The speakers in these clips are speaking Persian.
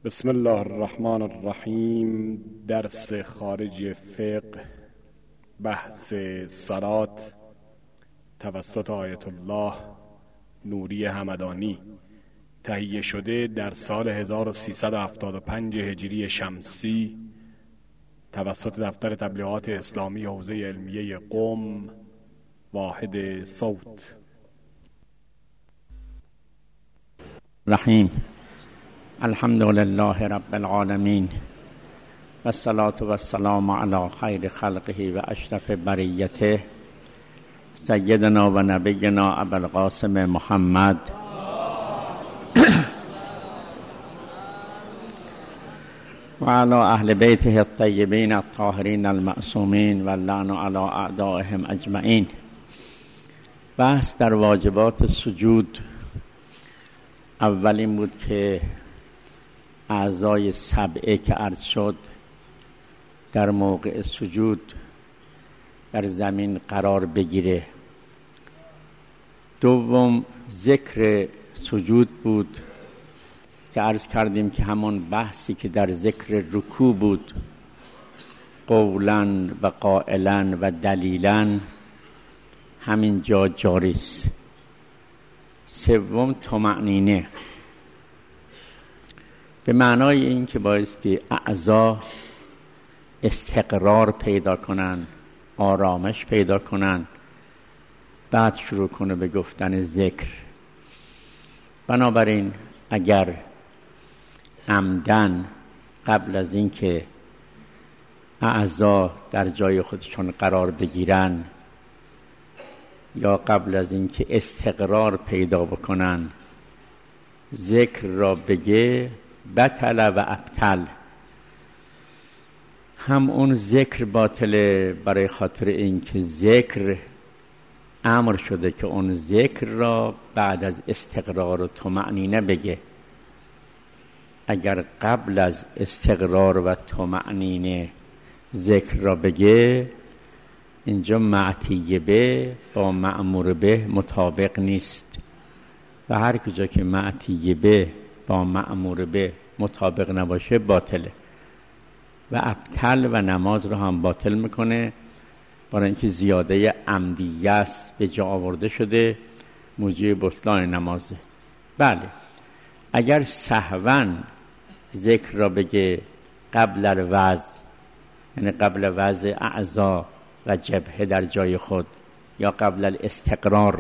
بسم الله الرحمن الرحیم. درس خارجی فقه، بحث صلات توسط آیت الله نوری همدانی، تهیه شده در سال 1375 هجری شمسی توسط دفتر تبلیغات اسلامی حوزه علمیه قم، واحد صوت. رحیم. الحمد لله رب العالمین و الصلاة و السلام علی خیر خلقه و اشرف بریته سیدنا و نبینا ابوالقاسم محمد و علی اهل بیته الطیبین الطاهرین المعصومین و اللعن علی اعدائهم اجمعین. بحث در واجبات سجود. اول این بود که اعضای سبعه که عرض شد در موقع سجود در زمین قرار بگیره. دوم ذکر سجود بود که عرض کردیم که همون بحثی که در ذکر رکوع بود، قولاً و قائلاً و دلیلاً، همین جا جاری است. سوم طمأنینه، به معنای این که بایستی اعضا استقرار پیدا کنن، آرامش پیدا کنن، بعد شروع کنه به گفتن ذکر. بنابراین اگر عمدن قبل از این که اعضا در جای خودشون قرار بگیرن یا قبل از این که استقرار پیدا بکنن ذکر را بگه، بطل و ابطل. هم اون ذکر باطله برای خاطر این که ذکر امر شده که اون ذکر را بعد از استقرار و طمأنینه بگه. اگر قبل از استقرار و طمأنینه ذکر را بگه، اینجا معطیه به با مأمور به مطابق نیست و هر کجا که معطیه به با مأمور به مطابق نباشه باطله و ابطل و نماز رو هم باطل میکنه، برای اینکه زیاده عمدیه است به جا آورده شده، موجب بطلان نمازه. بله، اگر سهواً ذکر را بگه قبل الوضع، یعنی قبل وضع اعضا و جبهه در جای خود یا قبل الاستقرار،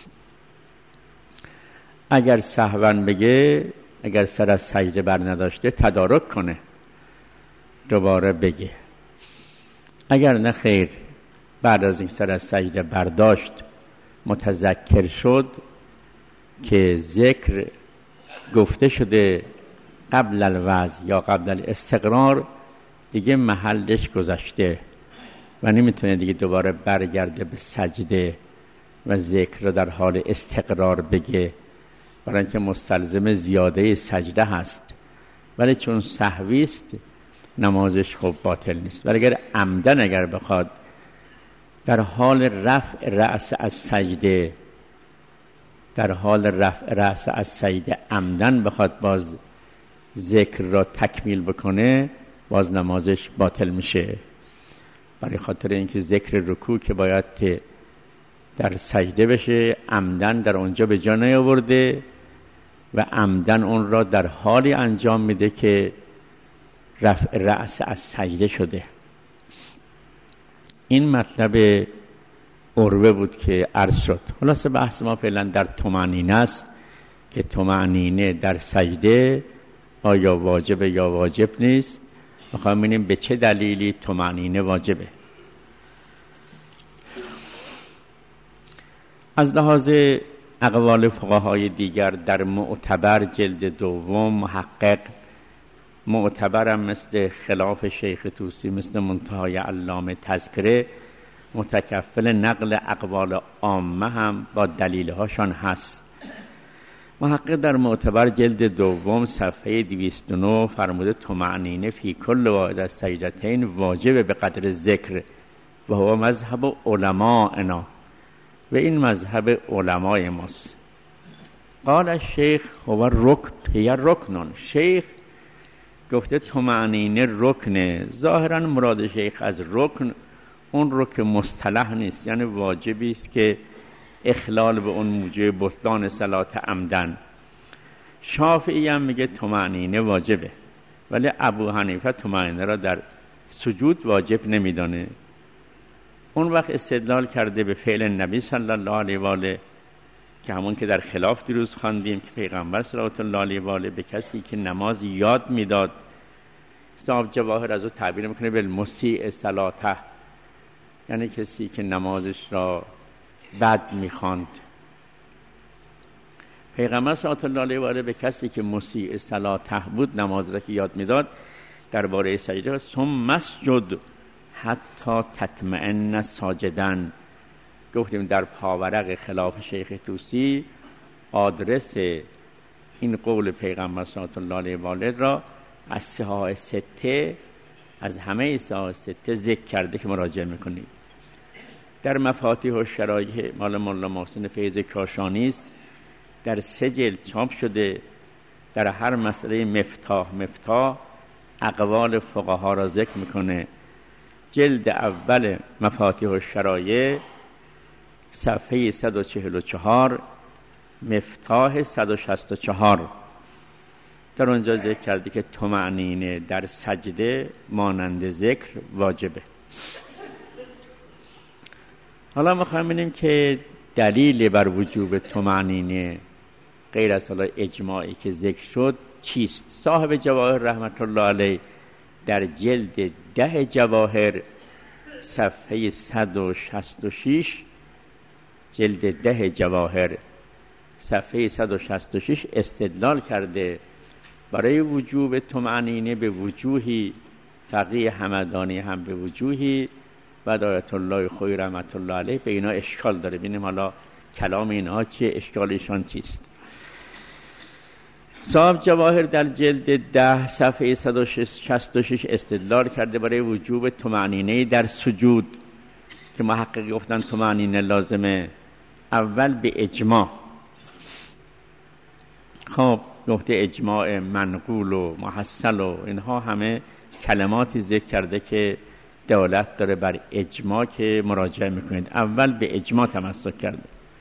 اگر سهواً بگه، اگر سر از سجده بر نداشته تدارک کنه دوباره بگه. اگر نه خیر، بعد از این سر از سجده برداشت متذکر شد که ذکر گفته شده قبل الوضع یا قبل الاستقرار، دیگه محلش گذشته و نمیتونه دیگه دوباره برگرده به سجده و ذکر رو در حال استقرار بگه، برای اینکه مستلزم زیاده سجده هست. ولی چون سهوی است نمازش خب باطل نیست. ولی اگر عمدن اگر بخواد در حال رفع رأس از سجده، در حال رفع رأس از سجده عمدن بخواد باز ذکر را تکمیل بکنه، باز نمازش باطل میشه. برای خاطر اینکه ذکر رکوع که باید در سجده بشه، عمدن در اونجا به جا نیاورده و عمدن اون را در حالی انجام میده که رفع رأس از سجده شده. این مطلب عروه بود که عرض شد. خلاصه بحث ما فعلا در طمأنینه است که طمأنینه در سجده آیا واجبه یا واجب نیست. میخوایم ببینیم به چه دلیلی طمأنینه واجبه. از لحاظ اقوال فقهای دیگر در معتبر جلد دوم، محقق معتبرم مثل خلاف شیخ طوسی، مثل منتهای علامه تذکره، متکفل نقل اقوال عامه هم با دلیلهاشان هست. محقق در معتبر جلد دوم صفحه 209 فرموده طمأنینه فی کل واحد از سجدتین واجب به قدر ذکر و هو مذهب علمائنا، و این مذهب علمای ماست. قال الشیخ هو رکن، هی رکنون. شیخ گفته طمأنینه رکنه. ظاهرا مراد شیخ از رکن اون رکن مصطلح نیست، یعنی واجبی است که اخلال به اون موجب بطلان صلات عمدن. شافعی هم میگه طمأنینه واجبه، ولی ابو حنیفه طمأنینه را در سجود واجب نمیدانه. اون وقت استدلال کرده به فعل نبی صلی الله علیه و آله که همون که در خلاف دیروز خواندیم که پیغمبر صلوات الله علیه و آله به کسی که نماز یاد میداد، صاحب جواهر از او تعبیر میکنه بالمسیء صلاته، یعنی کسی که نمازش را بد میخواند. پیغمبر صلوات الله علیه و آله به کسی که مسیء صلاته بود، نماز را که یاد میداد، درباره سجده ثم اسجد حتی تطمئن ساجدا. گفتیم در پاورق خلاف شیخ طوسی آدرس این قول پیغمبر صلی الله علیه و آله را از صحاح سته، از همه صحاح سته ذکر کرده که مراجعه میکنید. در مفاتیح و شرایح مال مولا محسن فیض کاشانی است، در 3 جلد چاپ شده. در هر مسئله مفتاح اقوال فقها را ذکر میکنه. جلد اول مفاتیح و شرایح صفحه 144 مفتاح 164 در اونجا ذکر کرده که طمأنینه در سجده مانند ذکر واجبه. حالا میخوایم ببینیم که دلیل بر وجوب طمأنینه غیر از حالا اجماعی که ذکر شد چیست؟ صاحب جواهر رحمت الله علیه در جلد 10 جواهر صفحه 166 جلد 10 جواهر صفحه 166 استدلال کرده برای وجوب طمأنینه به وجوهی، فقیه همدانی هم به وجوهی و آیت الله خویی رحمت الله علیه به اینا اشکال داره. ببینیم حالا کلام اینها چیه، اشکالشان چیست. صاحب جواهر در جلد 10 صفحه 166 استدلال کرده برای وجوب طمأنینه در سجود که محقق گفتن طمأنینه لازمه. اول به اجماع. خب گفته اجماع منقول و محصل و اینها همه کلماتی ذکر کرده که دلالت داره بر اجماع که مراجعه میکنید. اول به اجماع تمسک کرده.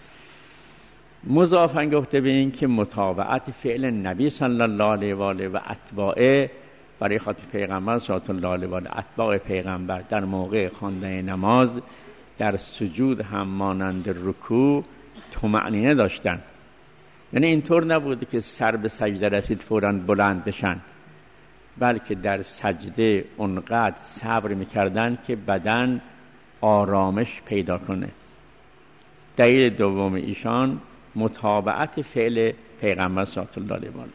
مضافاً گفته به این که متابعت فعل نبی صلی الله علیه و آله و اتباعه برای خاطر پیغمبر صلی الله علیه و آله، اتباع پیغمبر در موقع خواندن نماز در سجود هم مانند رکوع طمأنینه داشتن. یعنی اینطور نبوده که سر به سجده رسید فوراً بلند بشن، بلکه در سجده اونقدر صبر میکردن که بدن آرامش پیدا کنه. دلیل دوم ایشان متابعت فعل پیغمبر صلی الله علیه و آله.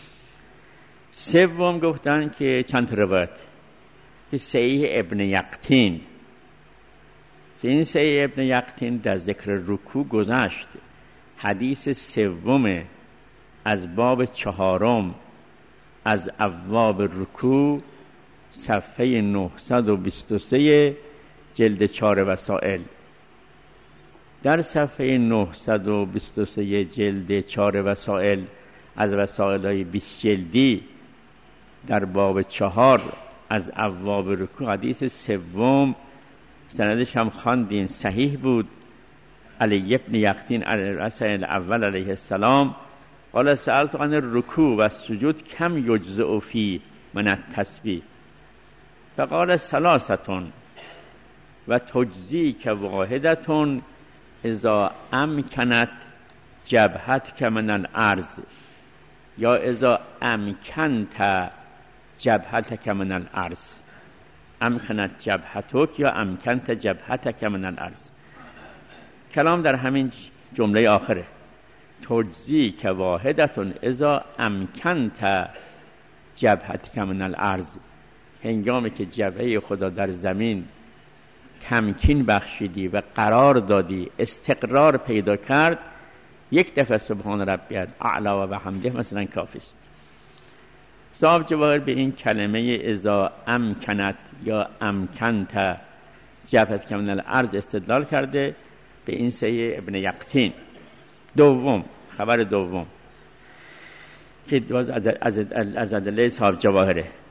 سوم گفتن که چند روایت که صحیح ابن یقطین، که این صحیح ابن یقطین در ذکر رکوع گذشت. حدیث سوم از باب 4 از ابواب رکوع صفحه 923 جلد 4 وسائل. در صفحه 923 جلد 4 وسائل از وسائل‌های 20 جلدی در باب 4 از ابواب رکوع حدیث سوم سندش هم خواندین صحیح بود. علی ابن یقطین رسول اول علیه السلام قال سألت عن الرکوع و السجود کم یجزئ فی من التسبیح فقال 3 و تجزی که واحدتون اذا امکنت جبهتک من الارض یا اذا امکنت جبهتک من الارض. امکنت جبهتک یا امکنت جبهتک من الارض. کلام در همین جمله آخره. تجزی که واحدتون اذا امکنت جبهتک من الارض. هنگامی که جبهه خدا در زمین تمکین بخشیدی و قرار دادی، استقرار پیدا کرد، یک دفعه سبحان ربی الاعلی و بحمده مثلا کافی است. صاحب جواهر به این کلمه اذا امکنت یا امکنت جبهتک من الارض استدلال کرده به این صحیح ابن یقطین. دوم، خبر دوم که از ادله صاحب جواهره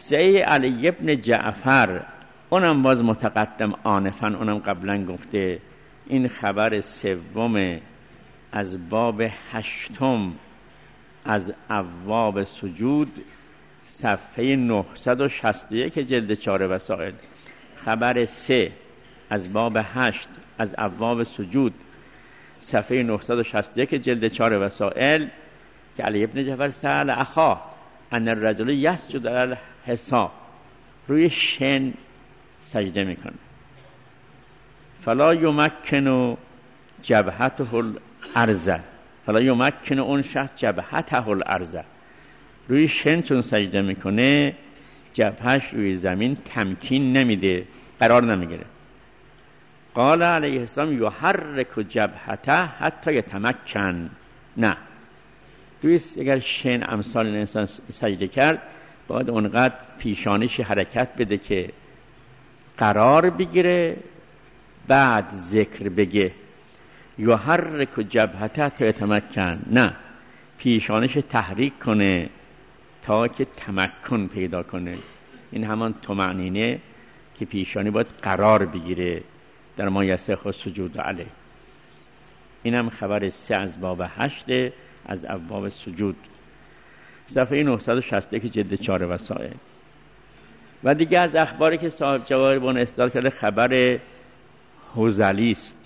صحیح علی ابن جعفر، اونم باز متقدم آنفا، اونم قبلا گفته، این خبر سوم از باب 8 از ابواب سجود، صفحه 961 جلد 4 وسائل. خبر 3 از باب 8 از ابواب سجود، صفحه 961 جلد 4 وسائل، که علی ابن جعفر سأل اخاه ان الرجل یسجد علی الحصا، روی شن سجده میکنه. فلا یمکن جبهته الارض، فلا یمکن اون شخص جبهته الارض، روی شن چون سجده میکنه جبهش روی زمین تمکین نمیده، قرار نمیگیره. قال علیه السلام یحرک جبهته حتی یتمکن، نه، دویست اگر شن امثال این انسان سجده کرد باید اونقدر پیشانیش حرکت بده که قرار بگیره، بعد ذکر بگه یحرک جبهته تا یتمکن، نه، پیشانیش تحریک کنه تا که تمکن پیدا کنه. این همان طمأنینه که پیشانی باید قرار بگیره در ما یصح السجود علیه. این هم خبر 3 از باب 8 از ابواب سجود، صفحه 961 جلد 4 وسائل. و دیگه از اخباری که صاحب جواهر بن استدلال کرده خبر هذلی است.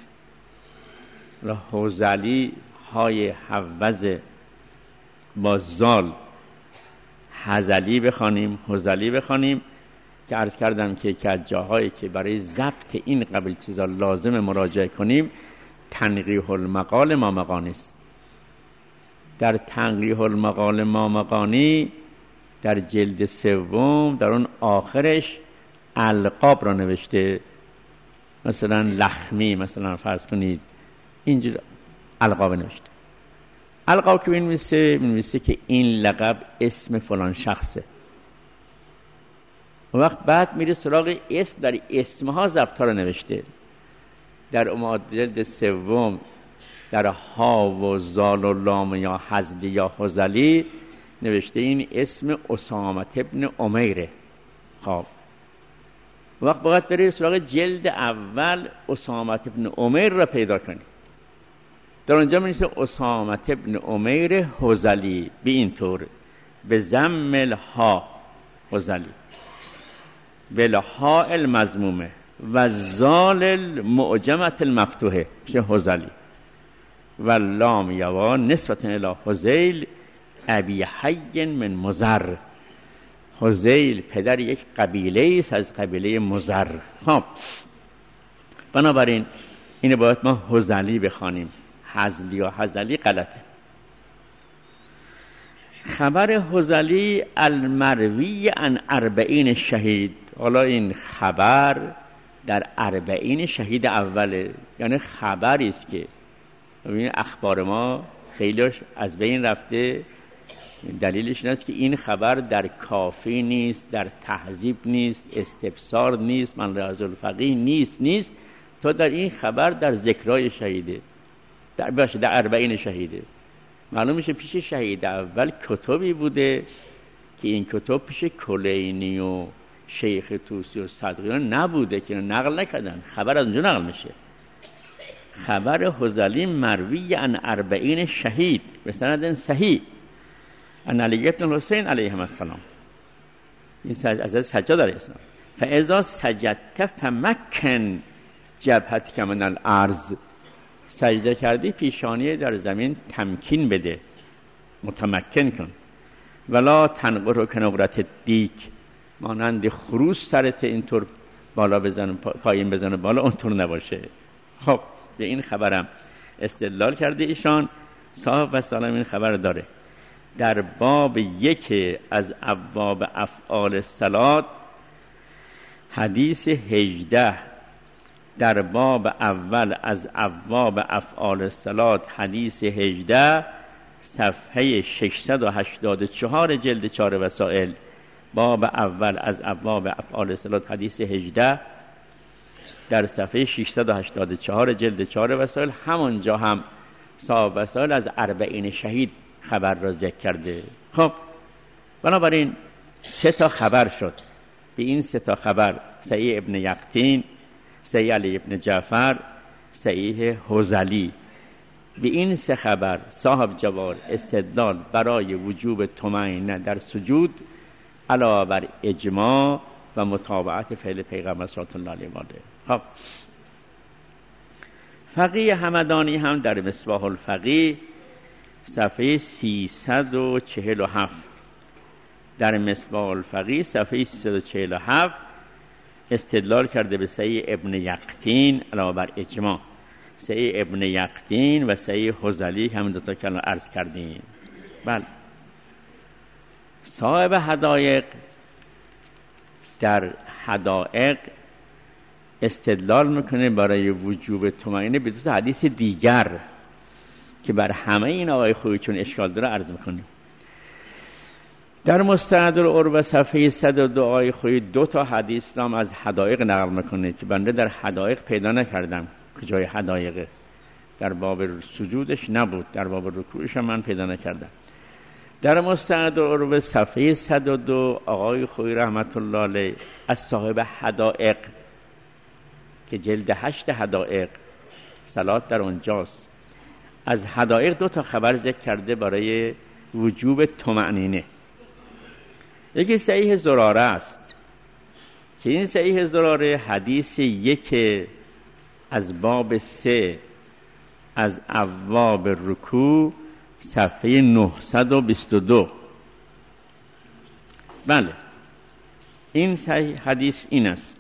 هذلی های حوز با زال، هذلی بخوانیم، هذلی بخوانیم، که عرض کردم که از جاهایی که برای ضبط این قبیل چیزا لازم مراجعه کنیم تنقیح المقال مامقانی است. در تنقیح المقال مامقانی در جلد 3 در اون آخرش القاب را نوشته، مثلا لخمی، مثلا فرض کنید اینجور القاب نوشته. القاب که می‌نویسه که این لقب اسم فلان شخصه. و وقت بعد میره سراغ اسم، در اسمها ضبط‌ها رو نوشته. در جلد 3 در ها و زال و لام یا حزلی یا هذلی نوشته این اسم اسامه ابن عمیره. خب وقت باید بری سراغ جلد اول اسامه ابن عمیر را پیدا کنی. در اونجا می‌نویسه اسامه ابن عمیر هذلی، به این طور، به ضم الها هذلی، بالها المضمومه و زال المعجمه المفتوحه میشه هذلی، و لام یوا نسبت الی هذیل ابی حی من مضر. هذیل پدر یک قبیله است از قبیله مضر. خب بنابراین اینو باید ما هذلی بخوانیم، حزلی یا هذلی غلطه. خبر هذلی المروی عن 40 شهید. حالا این خبر در 40 شهید اوله، یعنی خبری است که ببینید اخبار ما خیلیش از بین رفته. دلیلش این است که این خبر در کافی نیست، در تهذیب نیست، استبصار نیست، من ریاض الفقیه نیست تا در این خبر در ذکرای شهیده، در 40 شهیده. معلوم میشه پیش شهید اول کتبی بوده که این کتب پیش کلینی و شیخ طوسی و صدقیان نبوده که نقل نکردن، خبر از اونجا نقل میشه. خبر هذلی مروی عن 40 شهید به سند صحیح ان علی ابن حسین علیه السلام، این از سجاد علیه السلام، فاذا سجدت فمکن جبهتک من الارض، سجده کردی پیشانی در زمین تمکین بده، متمکن کن. ولا تنقر کنقرت دیک، مانند خروس سرت اینطور بالا بزن پایین بزنه بالا، اونطور نباشه. خب به این خبرم استدلال کرده ایشان. صاحب وسلام این خبر داره در باب 1 از ابواب افعال الصلات حدیث 18، در باب اول از ابواب افعال الصلات حدیث 18 صفحه 684 جلد 4 وسائل. باب اول از ابواب افعال الصلات حدیث 18 در صفحه 684 جلد 4 وسائل. همانجا هم صاحب وسائل از 40 شهید خبر را ذکر کرده. خب بنابراین 3 تا خبر شد. به این 3 تا خبر، صحیح ابن یقطین، صحیح علی ابن جعفر، صحیح حذلی، به این 3 خبر صاحب جوار استدلال برای وجوب طمأنینه در سجود علاوه بر اجماع و متابعت فعل پیغمبر صلی الله علیه و آله. خب فقیه همدانی هم در مصباح الفقیه صفحه 347، در مصباح الفقیه صفحه 347 استدلال کرده به صحیح ابن یقطین علاوه بر اجماع، صحیح ابن یقطین و صحیح حذلی، همین 2 تا که الان عرض کردیم. بله، صاحب حدایق در حدایق استدلال میکنه برای وجوب طمأنینه به 2 تا حدیث دیگر که بر همه این آقای خویی چون اشکال داره عرض میکنیم. در مستند العروة صفحه 102 آقای خویی 2 تا حدیث نام از حدایق نقل میکنه که بنده در حدایق پیدا نکردم کجای حدایقه، در باب سجودش نبود، در باب رکوعش من پیدا نکردم. در مستند العروة صفحه 102 آقای خویی رحمت الله علیه از صاحب حدایق که جلد 8 حدایق صلات در اونجاست، از حدایق 2 تا خبر ذکر کرده برای وجوب طمأنینه. یکی صحیح زراره است که این صحیح زراره حدیث 1 از باب 3 از ابواب رکوع صفحه 922. بله، این صحیح حدیث این است: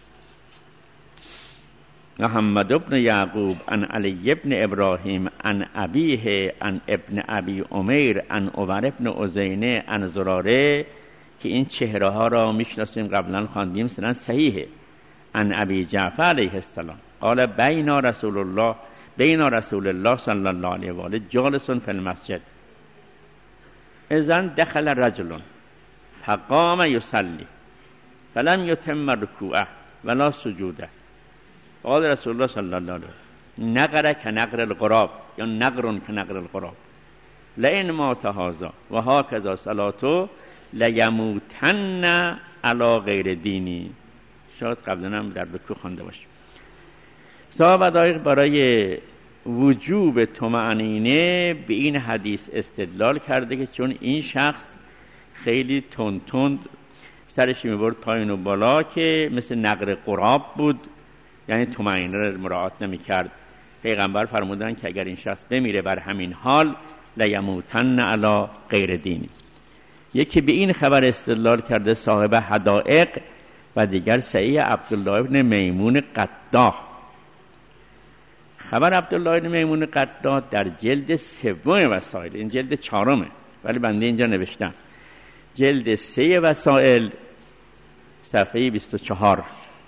محمد ابن یعقوب عن علی ابن ابراهیم عن ابیه عن ابن ابی عمیر عن عمر ابن عزینه عن زراره، که این چهره ها را میشناسیم قبلا خواندیم سنن صحیحه. عن ابی جعفر علیه السلام قال بین رسول الله صلی الله علیه و آله جالس فی المسجد اذن دخل رجل فقام یصلی فلم یتم رکوعه ولا سجوده. قال رسول الله صلی الله علیه و آله نقر کنقر الغراب یا نقر کنقر الغراب لئن مات هذا و هکذا صلاته لیموتن علی غیر دینی. شاید قبلا هم در رکوع خوانده باشیم. صاحب حدایق برای وجوب طمأنینه به این حدیث استدلال کرده که چون این شخص خیلی تند سرش میبرد پایین و بالا که مثل نقر قراب بود، یعنی طمأنینه را مراعات نمی‌کرد. پیغمبر فرمودن که اگر این شخص بمیره بر همین حال لیموتن علی غیر دینی. یکی به این خبر استدلال کرده صاحب حدایق و دیگر صحیح عبدالله بن میمون قداح. خبر عبدالله بن میمون قداح در جلد 3 وسائل، این جلد 4 ولی بنده اینجا نوشتم جلد 3 وسائل صفحه 24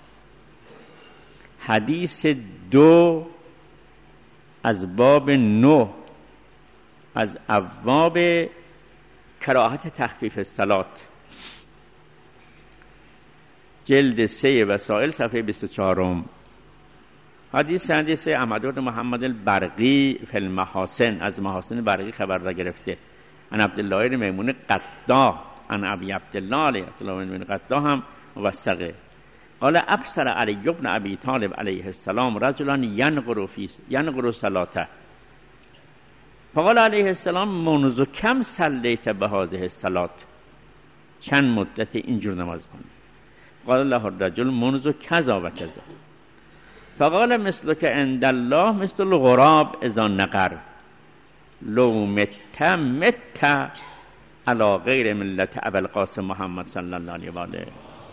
حدیث 2 از باب 9 از ابواب کراهت تخفیف الصلات، جلد 3 وسائل صفحه 24. حدیث احمد بن محمد البرقی فی المحاسن، از محاسن برقی خبر را گرفته. عن عبدالله بن میمون قداح عن ابی عبدالله علیه بن میمون قداح هم موثقه. قال ابصر علی بن ابی طالب علیه السلام رجلا ینقر صلاته فقال علیه السلام منذ کم صلیت بهذه الصلاه، چند مدت اینجور نماز کنی؟ قال له الرجل منذ کذا و کذا. فقال مثلک عند الله مثل الغراب اذا نقر لو مت علی غیر ملت ابی القاسم محمد صلی الله علیه و آله.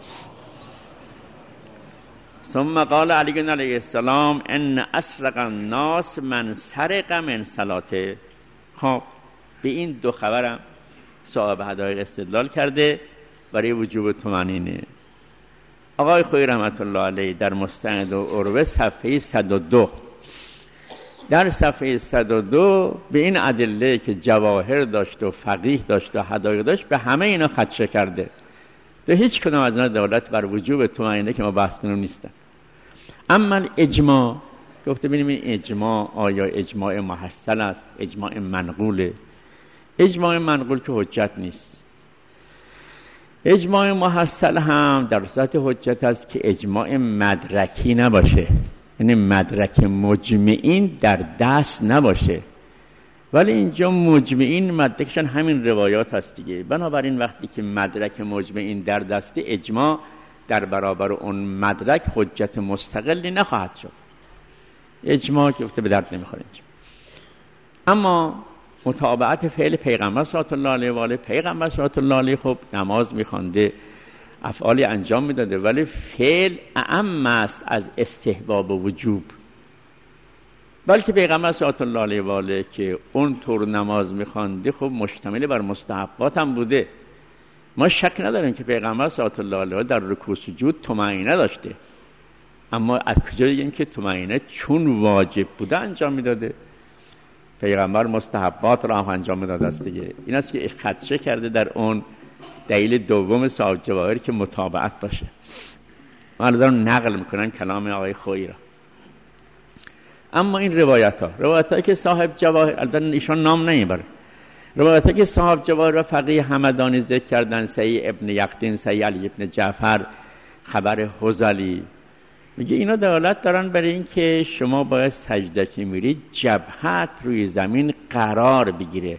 ثم قال علی علیه السلام ان اسرق الناس من سرق من صلاته. خب به این 2 خبرم صاحب حدایق استدلال کرده برای وجوب طمأنینه. آقای خویی رحمت الله علیه در مستند العروة صفحه 102 در صفحه 102 به این ادله که جواهر داشت و فقیه داشت و حدایق داشت به همه اینا خدشه کرده. تو هیچ کدام از اینا دلالت بر وجوب طمأنینه که ما بحث کنیم نیستن. اما اجماع گفته ببینیم این اجماع آیا اجماع محصل است، اجماع منقوله؟ اجماع منقول که حجت نیست. اجماع محصل هم در صورت حجت است که اجماع مدرکی نباشه، یعنی مدرک مجمعین در دست نباشه. ولی اینجا مجمعین مدرکشان همین روایات هست دیگه. بنابراین وقتی که مدرک مجمعین در دست، اجماع در برابر اون مدرک حجت مستقلی نخواهد شد. اجماع که به درد نمیخوره اینجا. اما متابعت فعل پیغمبر صلی الله علیه و آله، پیغمبر صلی الله علیه خب نماز میخوانده، افعالی انجام میداده، ولی فعل اعم است از استحباب و وجوب. بلکه پیغمبر صلی الله علیه و آله که اون طور نماز میخوانده خب مشتمل بر مستحبات هم بوده. ما شک نداریم که پیغمبر صلی الله علیه و آله در رکوع سجود طمأنینه داشته، اما از کجا بگیم که طمأنینه چون واجب بوده انجام میداده؟ پیغمبر مستحبات را هم انجام میداده است دیگه. این است که خدشه کرده در اون دلیل دوم صاحب جواهر که متابعت باشه. من دارم نقل میکنم کلام آقای خویی را. اما این روایت که صاحب جواهر، البته ایشان نام نمیبره، روایت که صاحب جواهر و فقیه همدانی ذکر کردن، سعی ابن یقطین، سعی علی ابن جعفر، خبر حذلی، میگه اینا دلالت دارن برای این که شما باید سجده که میرید جبهت روی زمین قرار بگیره.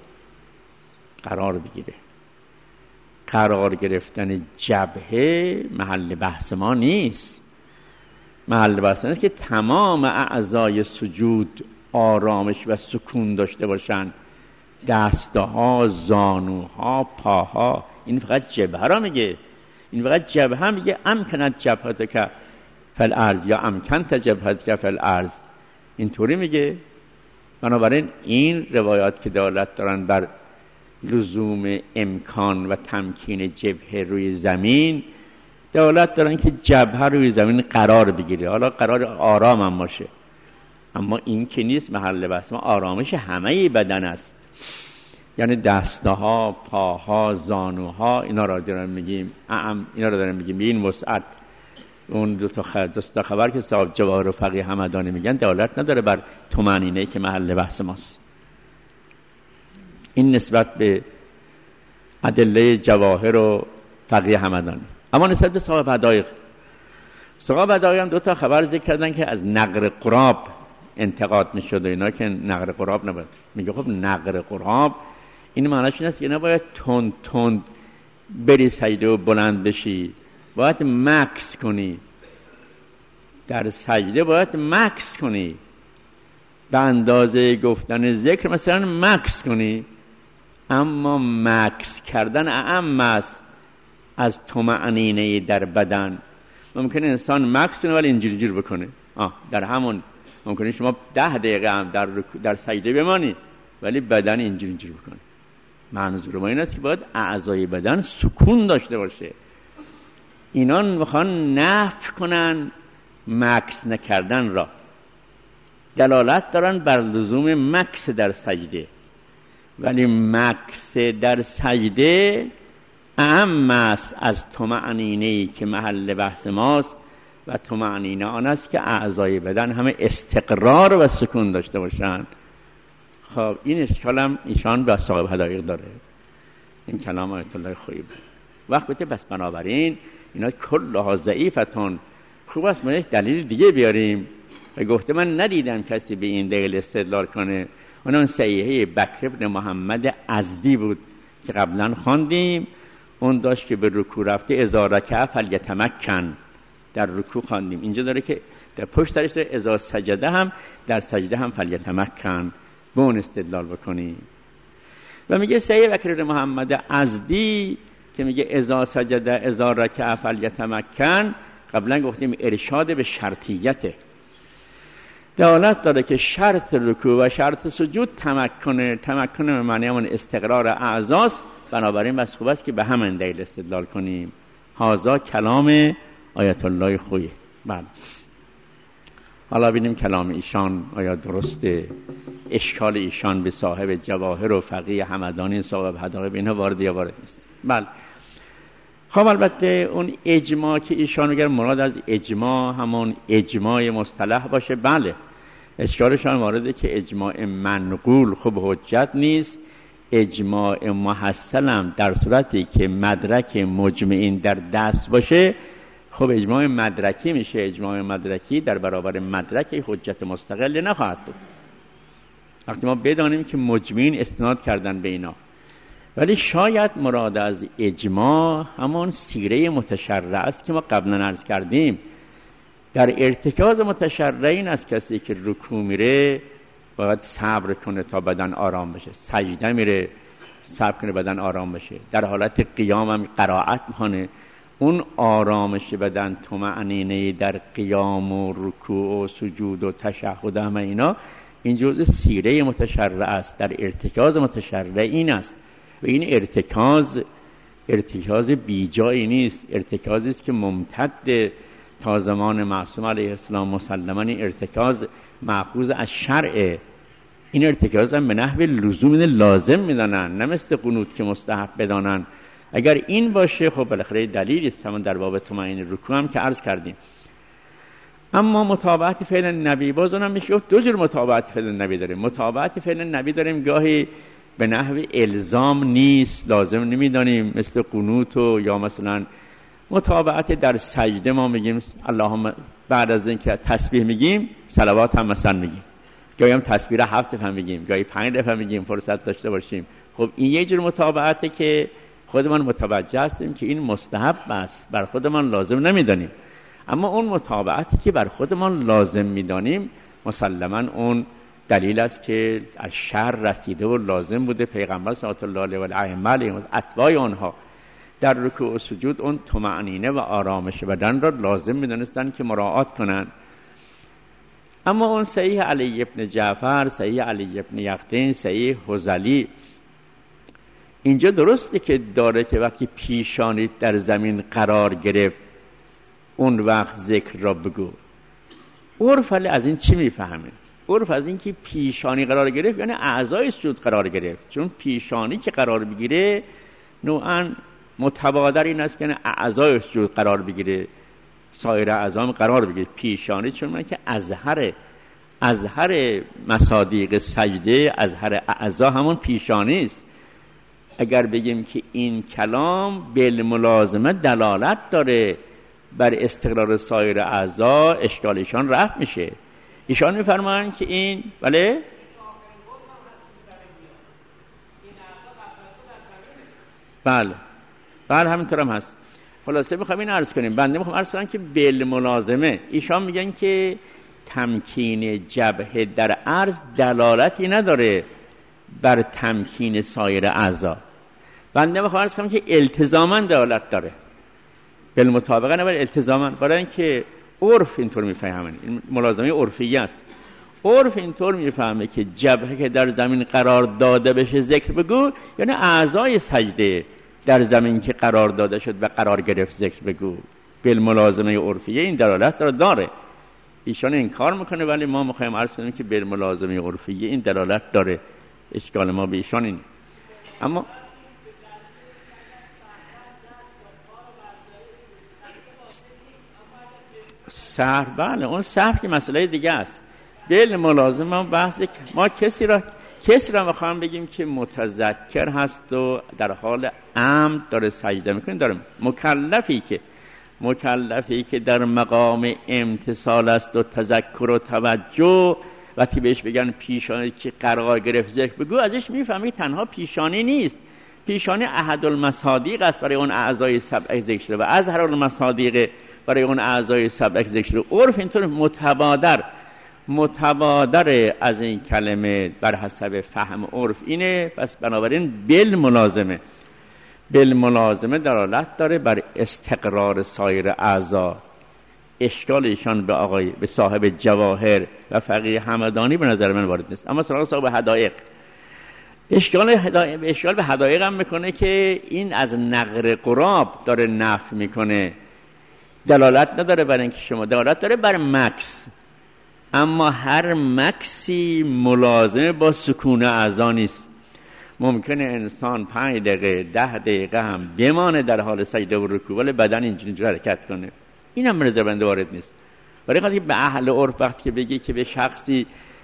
قرار گرفتن جبهه محل بحث ما نیست. محل بحث نیست که تمام اعضای سجود آرامش و سکون داشته باشن، دستها، زانوها، پاها. این فقط جبهه را میگه. این فقط جبهه میگه امکنت جبهتک فل ارض یا امکنت جبهتک فل ارض، اینطوری میگه. بنابراین این روایات که دلالت دارن بر لزوم امکان و تمکین جبهه روی زمین، دلالت دارن که جبهه روی زمین قرار بگیره، حالا قرار آرام هم باشه. اما این که نیست محل بحث ما، آرامش همه بدن است، یعنی دستها، پاها، زانوها، اینا را دارن میگیم. اینا را دارن میگیم این وسعت. اون دو تا خبر که صاحب جواهر و فقیه همدانی میگن دلالت نداره بر طمأنینه که محل بحث ماست. این نسبت به ادله جواهر و فقیه همدانی. اما نسبت به صاحب حدایق هم دو تا خبر ذکر کردن که از نقر قراب انتقاد میشد و اینا، که نقر قراب نباید. میگه خب نقر قراب این معنیش این است که نباید تند بری سجده و بلند بشی، باید مکس کنی. در سجده باید مکس کنی، به اندازه گفتن ذکر مثلا مکس کنی. اما مکس کردن اعم است از طمأنینه در بدن. ممکنه انسان مکس کنه ولی اینجور بکنه، در همون ممکنه شما 10 دقیقه هم در سجده بمانی ولی بدن اینجور بکنه. منظور ما این است که باید اعضای بدن سکون داشته باشه. اینا میخوان نفی کنن مکس نکردن را، دلالت دارن بر لزوم مکس در سجده، ولی مکس در سجده اهم است از طمأنینه‌ای که محل بحث ماست، و طمأنینه آن است که اعضای بدن همه استقرار و سکون داشته باشند. خب این اشکال هم ایشان به صاحب حدایق داره. این کلام آیت الله خویی بود. وقتی بس بنابراین اینا کلها ضعیفتون. خوب است ما یک دلیل دیگه بیاریم. و گفته من ندیدم کسی به این دلیل استدلال کنه. اون صحیحه بکر ابن محمد ازدی بود که قبلا خواندیم. اون داشت که به رکوع رفته اذا رکع فلیتمکن، در رکوع خواندیم. اینجا داره که در پشت درش داره اذا سجده هم در سجده هم فلیتمکن، به اون استدلال بکنیم. و میگه صحیح بکر ابن محمد ازدی که میگه اذا سجده اذا رکع فلیتمکن، قبلا گفتیم ارشاد به شرطیته، دلالت داره که شرط رکوع و شرط سجود تمکن به معنی همون استقرار اعضاست. بنابراین بس خوب است که به همین دلیل استدلال کنیم. هذا کلام آیت الله خویی. بعد حالا ببینیم کلام ایشان آیا درسته. اشکال ایشان به صاحب جواهر و فقیه همدانی صاحب حدایق اینها وارد یا وارد نیست. بله خب البته اون اجماع که ایشان میگن مراد از اجماع همون اجماع مصطلح باشه. بله اشکالشان وارده که اجماع منقول خب حجت نیست. اجماع محصلم در صورتی که مدرک مجمعین در دست باشه، خب اجماع مدرکی میشه. اجماع مدرکی در برابر مدرک حجت مستقل نخواهد بود وقتی ما بدانیم که مجمعین استناد کردن به اینا. ولی شاید مراد از اجماع همون سیره متشرع است که ما قبلا عرض کردیم. در ارتکاز متشرع این از کسی که رکوع میره باید صبر کنه تا بدن آرام بشه، سجده میره صبر کنه بدن آرام بشه، در حالت قیام هم قرائت میکنه، اون آرامش بدن، طمأنینه در قیام و رکوع و سجود و تشهد و همه اینا، این جزء سیره متشرع است. در ارتکاز متشرع این است و این ارتکاز بیجایی نیست، ارتکازی است که ممتد تا زمان معصوم علیه السلام. مسلماً این ارتکاز مأخوذ از شرع. این ارتکاز هم به نحو لزوم لازم میدانن، نه مثل قنوت که مستحب بدانن. اگر این باشه خب بالاخره دلیلی است، همون در باب طمأنینه رکوع هم که عرض کردیم. اما متابعت فعل نبی، باز اونم میشه دو جور متابعت فعل نبی داریم. متابعت فعل نبی داریم گاهی به نحو الزام نیست، لازم نمیدانیم، مثل قنوت و یا مثلا متابعت در سجده ما میگیم اللهم، بعد از اینکه تسبیح میگیم صلوات هم مثلا میگیم، گاهی هم تسبیح 7 دفعه میگیم، گاهی 5 دفعه میگیم فرصت داشته باشیم. خب این یه جور متابعته که خودمان متوجه هستیم که این مستحب است، بر خودمان لازم نمیدانیم. اما اون متابعتی که بر خودمان لازم میدانیم مسلماً اون دلیل است که از شرع رسیده و لازم بوده. پیغمبر صلی الله علیه و آله و اتباع آنها در رکوع و سجود اون طمأنینه و آرامش بدن را لازم می‌دانستند که مراعات کنند. اما اون صحیح علی ابن جعفر، صحیح علی ابن یقطین، صحیح حذلی، اینجا درسته که داره که وقتی پیشانی در زمین قرار گرفت اون وقت ذکر را بگو. عرف از این چی میفهمه؟ عرف از این که پیشانی قرار گرفت یعنی اعضای سجود قرار گرفت، چون پیشانی که قرار بگیره نوعاً متبادر این است که یعنی اعضای سجود قرار بگیره، سایر اعضا قرار بگیره. پیشانی چون من که ازهر مصادیق سجده، ازهر اعضا همون پیشانی است. اگر بگیم که این کلام بالملازمه دلالت داره بر استقرار سایر اعضا، اشکالشان رفع میشه. ایشان میفرمایند که این بله همینطور هم هست. خلاصه میخوام این عرض کنیم، بنده میخوام عرض کنم که بالملازمه ایشان میگن که تمکین جبهه در عرض دلالتی نداره بر تمکین سایر اعضا. بنده میخوام عرض کنم که التزاما دلالت داره، بالمطابقه نه بل التزاما، برای اینکه عرف اینطور میفهمه. این ملازمه عرفیه است. عرف اینطور میفهمه که جبهه که در زمین قرار داده بشه ذکر بگو، یعنی اعضای سجده در زمین که قرار داده شد و قرار گرفت ذکر بگو. بالملازمه عرفیه این دلالت داره. ایشان انکار میکنه ولی ما میخوایم عرض کنیم که بالملازمه عرفیه این دلالت داره. اشکال ما به ایشان این. اما سهر، بله اون سهر که مسئله دیگه است. بالملازمه ما بحث ما کسی را میخوام بگیم که متذکر هست و در حال عمد داره سجده میکنه، داره مکلفی که در مقام امتثال است و تذکر و توجه، وقتی بهش بگن پیشانی که قرار گرفت ذکر بگو، ازش میفهمی تنها پیشانی نیست، پیشانی احد المصادیق است برای اون اعضای سبع ذکر شده و ازهر المصادیق برای اون اعضای سبع ذکر شده. عرف اینطور متبادر از این کلمه بر حسب فهم عرف اینه. پس بنابراین بالملازمه دلالت داره بر استقرار سایر اعضا. اشکال ایشان به صاحب جواهر و فقیه همدانی به نظر من وارد نیست. اما سراغ صاحب حدائق، اشکال به حدائق هم میکنه که این از نقر قراب داره نفی میکنه، دلالت نداره بر اینکه شما، دلالت داره بر مکس، اما هر مکسی ملازمه با سکون اعضا نیست. ممکنه انسان 5 دقیقه 10 دقیقه هم بمانه در حال سجده و رکوع ولی بدن اینجوری حرکت کنه، این هم به نظر بنده وارد نیست. ولی وقتی به اهل عرف وقتی که بگی که به شخصی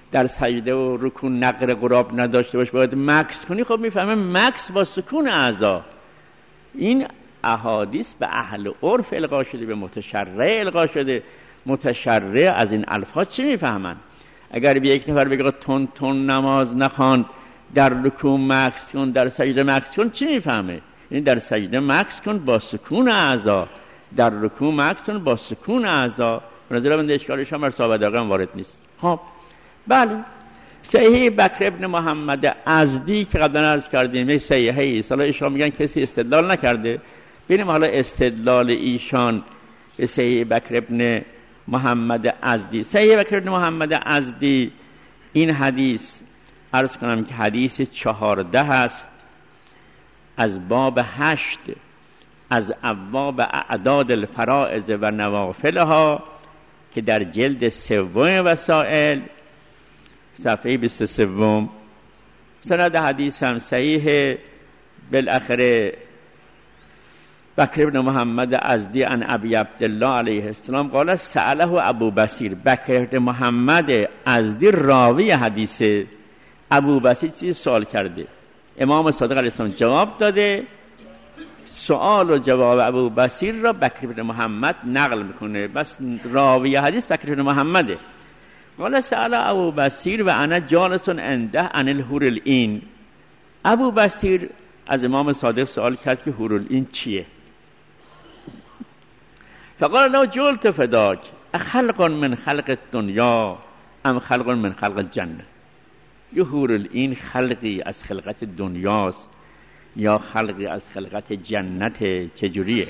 در سجده و رکوع نقر قراب نداشته باش، باید مکث کنی. خب میفهمه مکث با سکون اعضا. این احادیث به اهل عرف القا شده، به متشرع القا شده. متشرع از این الفاظ چی میفهمن؟ اگر به یک نفر بگه تون تون نماز نخوان، در رکوع مکث کن، در سجده مکث کن، چی میفهمه؟ این در سجده مکث کن با سکون اعضا، در رکوع مکث کن با سکون اعضا. نظر من اشکالش هم بر صحابه هم وارد نیست. خب بله، صحیح بکر ابن محمد ازدی که قبلا عرض کردیم صحیحه است. حالا ایشان میگن کسی استدلال نکرده، ببینیم حالا استدلال ایشان به صحیح بکر ابن محمد ازدی. صحیح بکر ابن محمد ازدی این حدیث عرض کنم که حدیث 14 است از باب 8 از ابواب اعداد الفرائض و نوافلها که در جلد 3 وسائل صفحه 23. سند حدیث هم صحیح. بالاخره بکر ابن محمد ازدی عن ابی عبدالله علیه السلام قال سأله ابو بصیر. بکر ابن محمد ازدی راوی حدیث، ابو بصیر چیز سوال کرده، امام صادق علیه السلام جواب داده. سوال و جواب ابو بصیر را بکر ابن محمد نقل میکنه، بس راوی حدیث بکر ابن محمده. قال سأل ابو بصیر و انا جالس عنده عن الحور العین. ابو بصیر از امام صادق سوال کرد که حور العین چیه؟ فقال له جلت فداک خلق من خلق الدنیا ام خلق من خلق الجنه. یه حور العین خلقی از خلقت دنیاست یا خلقی از خلقت جنت، چجوریه؟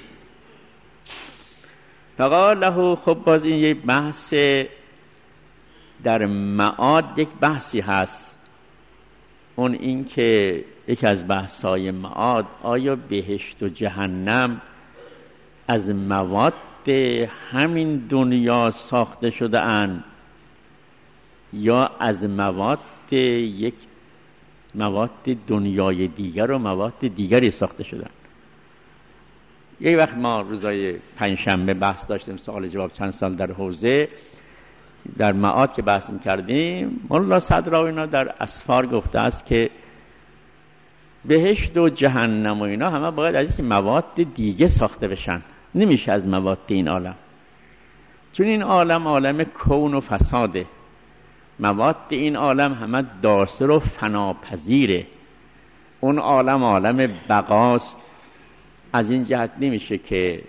فقال له خب باز این یک بحث در معاد، یک بحثی هست، اون این که یکی از بحث‌های معاد آیا بهشت و جهنم از مواد همین دنیا ساخته شده اند یا از مواد یک مواد دنیای دیگر و مواد دیگری ساخته شدن. یک وقت ما روزای پنجشنبه بحث داشتیم، سوال جواب چند سال در حوزه در معاد که بحث می‌کردیم، مولا صدرا و اینا در اسفار گفته است که بهشت و جهنم و اینا همه باید از یک مواد دیگه ساخته بشن، نمیشه از مواد این عالم، چون این عالم عالم کون و فساده. مواد این عالم همه داسر و فناپذیره، اون عالم عالم بقاست. از این جهت نمیشه که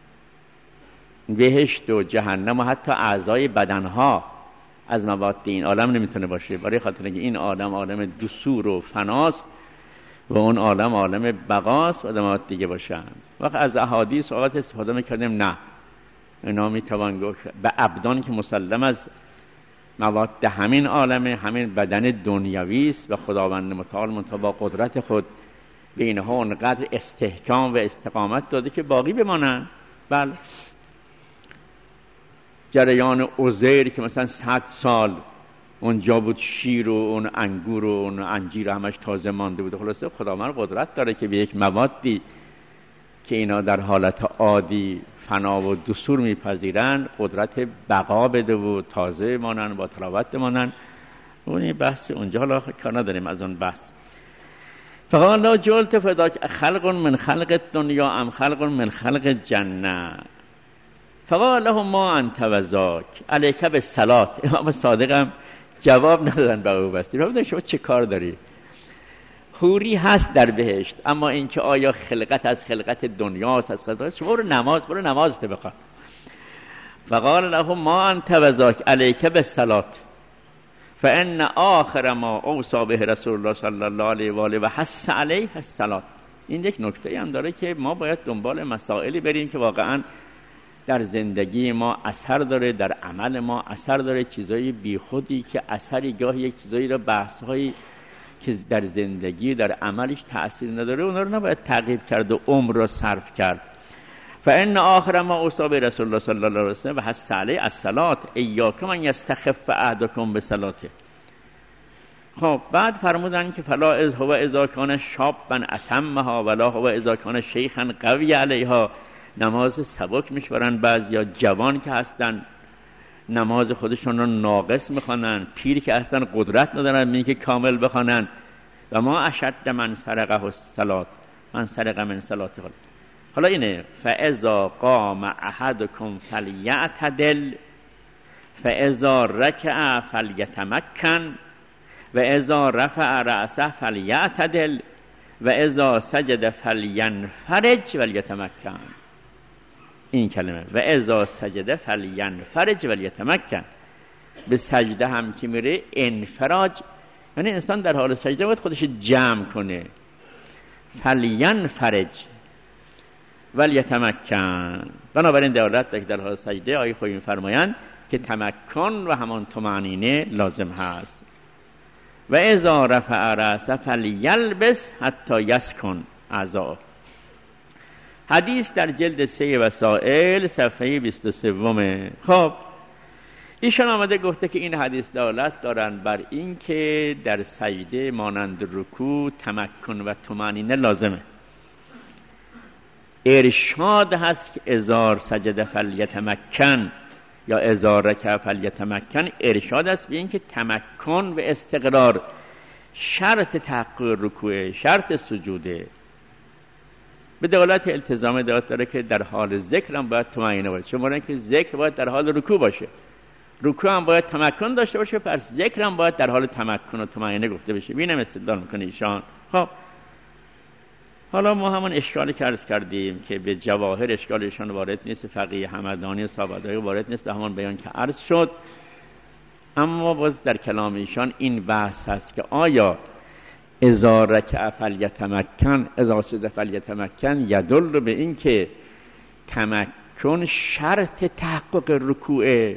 بهشت و جهنم و حتی اعضای بدنها از مواد این عالم نمیتونه باشه، برای خاطر اینکه این عالم عالم دسور و فناست و اون عالم عالم بقاست و مواد دیگه باشن. وقت از احادیث اوقات استفاده میکردیم، نه اینا میتوان گفت به ابدان که مسلم از مواد همین عالم، همین بدن دنیوی است و خداوند متعال با قدرت خود به اینها اونقدر استحکام و استقامت داده که باقی بمانن. بله، جریان عزیر که مثلا 100 سال اونجا بود، شیر و اون انگور و اون انجیر همش تازه مانده بود. خلاصه خداوند قدرت داره که به یک موادی که اینا در حالت عادی فنا و دسور میپذیرن قدرت بقا بده و تازه مانن، با تراوت مانن. اون بحث اونجا حالا کار نداریم از اون بحث. فقال لا جلت فداک خلق من خلق الدنیا ام خلق من خلق الجنه. فقال له ما انت وذاک علیک بالصلاه. امام صادق هم جواب ندادن به ابو بصیر. ببین شما چه کار داری؟ حوری هست در بهشت، اما اینکه آیا خلقت از خلقت دنیاست از خلقت، شما برو نمازت بخوان. فقال له ما انت وذاک علیک بالصلاه فان آخر ما اوصى به رسول الله صلی الله علیه و آله و حث علیه الصلاه. این یک نکته هم داره که ما باید دنبال مسائلی بریم که واقعا در زندگی ما اثر داره، در عمل ما اثر داره، چیزایی بیخودی که اثری گاهی یک چیزایی را بحث‌هایی که در زندگی در عملش تأثیر نداره اونا رو نباید تعقیب کرد و عمر را صرف کرد. فإن آخر ما اوصى به رسول الله صلی الله علیه و آله و حث علیه الصلاة ایاک من یستخف احدکم بصلاته. خب بعد فرمودن که فلا هو اذا کان شابا اتمها ولا هو اذا کان شیخا قوی علیها. نماز سبک میشورن بعضیا جوان که هستن نماز خودشون رو ناقص میخوانن، پیر که اصلا قدرت ندارن می که کامل بخوانن. و ما اشد من سرقه الصلات، من سرقه من صلات. حالا اینه فاذا قام احدکم فلیعتدل فاذا رکع فلیتمکن و اذا رفع رأسه فلیعتدل و اذا سجد فلینفرج ولیتمکن. این کلمه و اذا سجد فلینفرج ولیتمکن، به سجده هم که میره انفراج، یعنی انسان در حال سجده باید خودش جمع کنه. فلینفرج ولیتمکن، بنابراین دلالت که در حال سجده آیه خویی می‌فرمایند که تمکن و همان طمأنینه لازم هست. و اذا رفع رأسه فلیلبس حتی یسکن اعضاءه. حدیث در جلد 3 وسائل صفحه 23. خب ایشان آمده گفته که این حدیث دلالت دارن بر این که در سجده مانند رکوع تمکن و طمأنینه لازمه. ارشاد هست که اذا سجد فلیتمکن یا اذا رکع فلیتمکن، ارشاد است به این که تمکن و استقرار شرط تحقق رکوع، شرط سجوده. به دلالت التزام دلالت داره که در حال ذکر هم باید طمأنینه باشه، چون که ذکر باید در حال رکوع باشه، رکوع هم باید تمکن داشته باشه، پس ذکر هم باید در حال تمکن و طمأنینه گفته بشه. ببینم استدلال میکنه ایشان. خب حالا ما همون اشکالی که عرض کردیم که به جواهر اشکالشان وارد نیست، فقیه همدانی و صحابه‌ای وارد نیست، به همون بیان که عرض شد. اما باز در کلام ایشان این بحث هست که آیا اذا رکع فلیتمکن اذا سجد فلیتمکن یدل به این که تمکن شرط تحقق رکوع،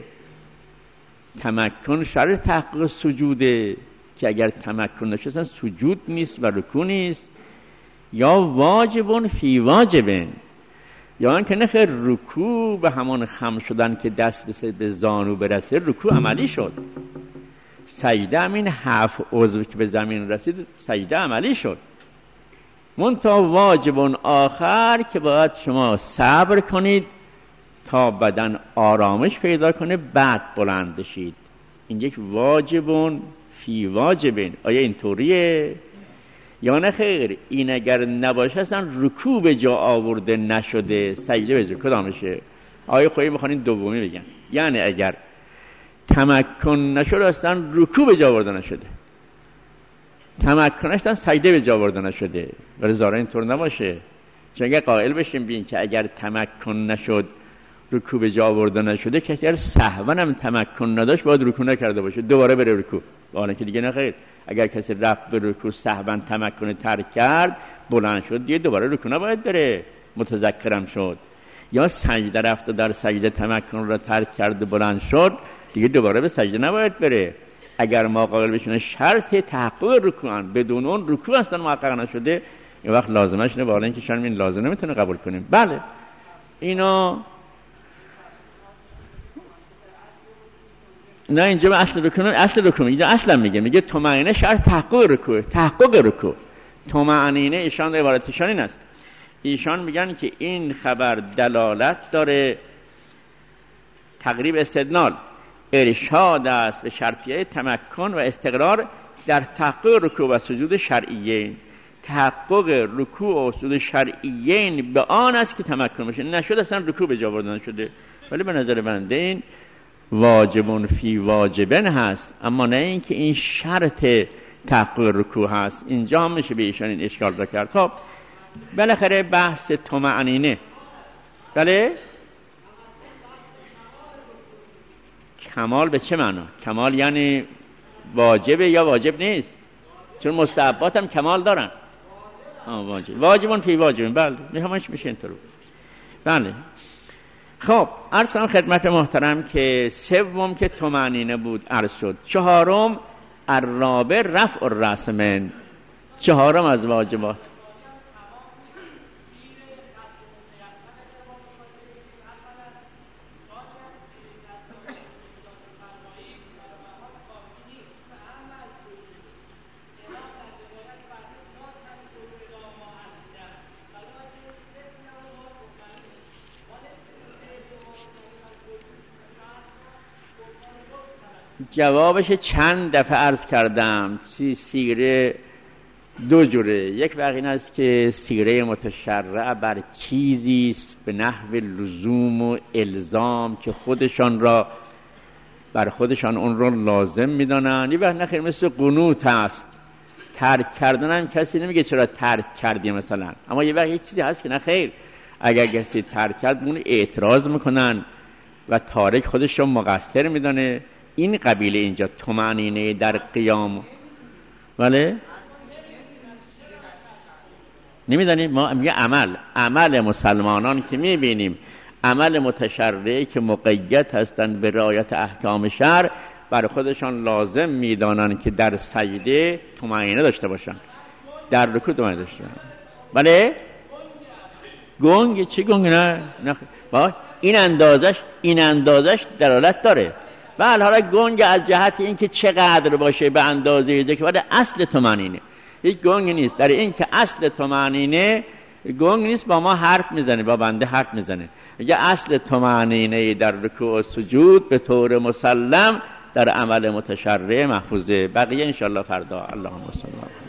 تمکن شرط تحقق سجوده، که اگر تمکن نشه سجود نیست و رکوع نیست، یا واجبون فی واجبن، یا اینکه نخیر رکوع به همان خم شدن که دست به زانو برسه رکوع عملی شد، سجده همین 7 عضو که به زمین رسید سجده عملی شد، منتها واجبون آخر که باید شما صبر کنید تا بدن آرامش پیدا کنه بعد بلند بشید. این یک واجبون فی واجبن. آیا اینطوریه یا نه خیر؟ این اگر نباشه اصلا رکوع به جا آورده نشده، سجده به جا کدامشه؟ آیا خواهی میخوانین دومی بگن، یعنی اگر تمکن نشده اصلا رکوع به جا آورده نشده، تمکن اصلا سجده به جا آورده نشده. ولی ظاهرا اینطور نباشه، چون اگر قائل بشیم بین که اگر تمکن نشد رکوع به جا آورده نشده، کسی اگر سهوا هم تمکن نداشت باید رکوع نکرده باشه دوباره بره رکوع، حالا که دیگه نه خیر. اگر کسی رفت به رکوع سهوا تمکن ترک کرد بلند شد دیگه دوباره رکوع نباید بره، متذکرم شد. یا سجده رفت و در سجده تمکن را ترک کرد و بلند شد دیگه دوباره به سجده نباید بره. اگر ما قائل بشیم شرط تحقق رکوعن بدون اون رکوع اصلا محقق نشده، این وقت لازمش اینه، والا اینکه شان این لازم نمیتونه قبول کنیم. بله اینا نه، اینجا به اصل رکوع اینجا اصلا میگه طمأنینه شرط تحقق رکوع. طمأنینه ایشان عبارتشان این است، ایشان میگن که این خبر دلالت داره، تقریب استدلال ارشاد است به شرطیه تمکن و استقرار در تحقق رکوع و سجود شرعیین. تحقق رکوع و سجود شرعیین به آن است که تمکن بشه، نشد اصلا رکوع به جا آوردن شده. ولی به نظر بنده این واجبون فی واجبن هست، اما نه این که این شرط تحقق رکوع هست. اینجا هم میشه به ایشان این اشکال را کرد. خب بالاخره بحث طمأنینه، بله کمال به چه معنا؟ کمال یعنی واجبه یا واجب نیست؟ چون مستحبات هم کمال دارن. واجبون فی واجبن، بله همش میشه اینطور. بله خب عرض کنم خدمت محترم که سوم که طمأنینه بود عرض شد. چهارم الرابع رفع الرأس من، چهارم از واجبات. جوابش چند دفعه عرض کردم. سیره دو جوره. یک وقت این است که سیره متشرع بر چیزی است به نحو لزوم و الزام که خودشان را بر خودشان اون رو لازم میدانن. یه وقت نخیر مثل قنوت هست، ترک کردن هم کسی نمیگه چرا ترک کردی مثلا، اما یه وقت یه چیزی هست که نخیر اگر کسی ترک کرد اون اعتراض میکنن و تارک خودش رو مقصر میدانه. این قبیله اینجا طمأنینه در قیام. ولی نمیدانیم ما میگه عمل مسلمانان که میبینیم عمل متشرعی که مقید هستند به رعایت احکام شرع بر خودشان لازم میدانند که در سجده طمأنینه داشته باشن، در رکوع طمأنینه داشته باشن. بله گنگ چی گنگ نه این اندازش دلالت داره. بله حالا گنگ از جهت اینکه چقدر باشه به اندازه که بعد اصل طمأنینه یک گنگ نیست. در این که اصل طمأنینه گنگ نیست، با ما حرف میزنه، با بنده حرف میزنه. اگه اصل طمأنینه در رکوع و سجود به طور مسلم در عمل متشرع محفوظه. بقیه انشاءالله فردا. اللهم صل